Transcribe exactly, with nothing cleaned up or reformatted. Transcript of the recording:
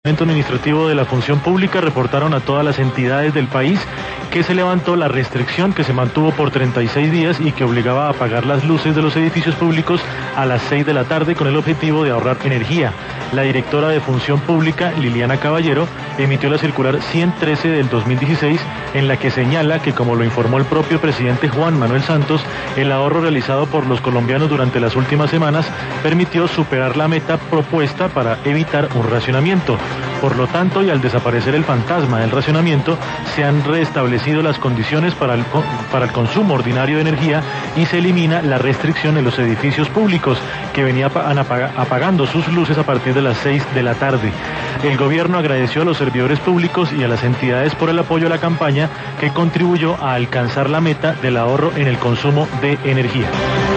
Administrativo de la Función Pública reportaron a todas las entidades del país que se levantó la restricción que se mantuvo por treinta y seis días y que obligaba a apagar las luces de los edificios públicos a las seis de la tarde con el objetivo de ahorrar energía. La directora de Función Pública, Liliana Caballero, emitió la circular ciento trece del dos mil dieciséis en la que señala que, como lo informó el propio presidente Juan Manuel Santos, el ahorro realizado por los colombianos durante las últimas semanas permitió superar la meta propuesta para evitar un racionamiento. Por lo tanto, y al desaparecer el fantasma del racionamiento, se han restablecido las condiciones para el, para el consumo ordinario de energía y se elimina la restricción en los edificios públicos que venían apagando sus luces a partir de las seis de la tarde. El gobierno agradeció a los servidores públicos y a las entidades por el apoyo a la campaña que contribuyó a alcanzar la meta del ahorro en el consumo de energía.